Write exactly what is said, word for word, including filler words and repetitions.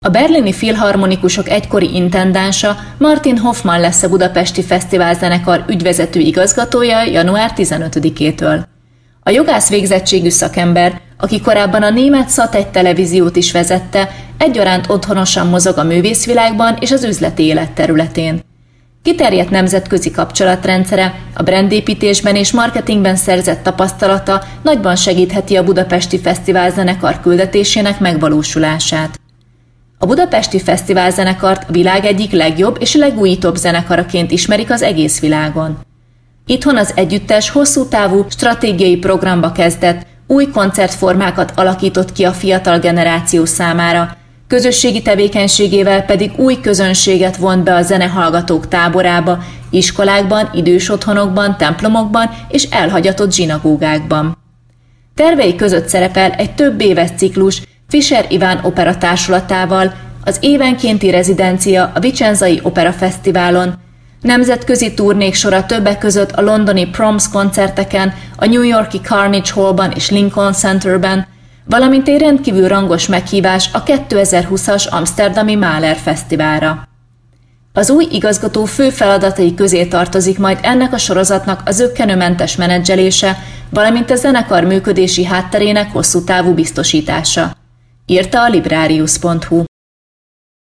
A berlini filharmonikusok egykori intendánsa Martin Hoffmann lesz a Budapesti Fesztiválzenekar ügyvezető igazgatója január tizenötödikétől. A jogász végzettségű szakember, aki korábban a német Sat egy televíziót is vezette, egyaránt otthonosan mozog a művészvilágban és az üzleti élet területén. Kiterjedt nemzetközi kapcsolatrendszere, a brandépítésben és marketingben szerzett tapasztalata nagyban segítheti a Budapesti Fesztiválzenekar küldetésének megvalósulását. A Budapesti Fesztiválzenekart a világ egyik legjobb és legújítóbb zenekaraként ismerik az egész világon. Itthon az együttes hosszú távú stratégiai programba kezdett, új koncertformákat alakított ki a fiatal generáció számára, közösségi tevékenységével pedig új közönséget vont be a zenehallgatók táborába, iskolákban, idős otthonokban, templomokban és elhagyatott zsinagógákban. Tervei között szerepel egy több éves ciklus Fischer Iván Opera Társulatával, az évenkénti rezidencia a Vicenzai Opera Fesztiválon, nemzetközi turnék sora többek között a londoni Proms koncerteken, a New Yorki Carnegie Hallban és Lincoln Centerben, valamint egy rendkívül rangos meghívás a kétezer-húszas Amsterdami Mahler Fesztiválra. Az új igazgató fő feladatai közé tartozik majd ennek a sorozatnak a zökkenőmentes menedzselése, valamint a zenekar működési hátterének hosszú távú biztosítása, írta a Librarius pont hu.